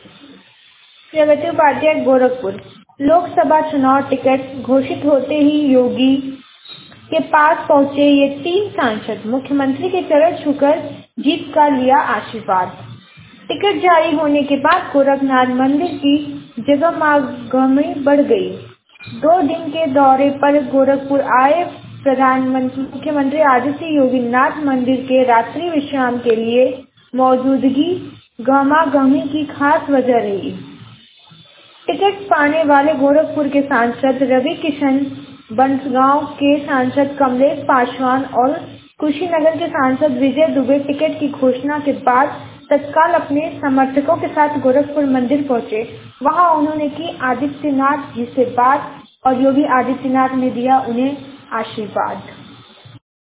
प्रगति उपाध्याय गोरखपुर। लोकसभा चुनाव टिकट घोषित होते ही योगी के पास पहुंचे ये 3 सांसद, मुख्यमंत्री के चरण छूकर जीत का लिया आशीर्वाद। टिकट जारी होने के बाद गोरखनाथ मंदिर की जगमगाहट बढ़ गई। 2 दिन के दौरे पर गोरखपुर आए मुख्यमंत्री आदित्य योगी नाथ मंदिर के रात्रि विश्राम के लिए मौजूदगी गहमागहमी की खास वजह रही। टिकट पाने वाले गोरखपुर के सांसद रवि किशन, बंसगांव के सांसद कमलेश पासवान और कुशीनगर के सांसद विजय दुबे टिकट की घोषणा के बाद तत्काल अपने समर्थकों के साथ गोरखपुर मंदिर पहुंचे। वहां उन्होंने की आदित्यनाथ जी से बात और योगी आदित्यनाथ ने दिया उन्हें आशीर्वाद।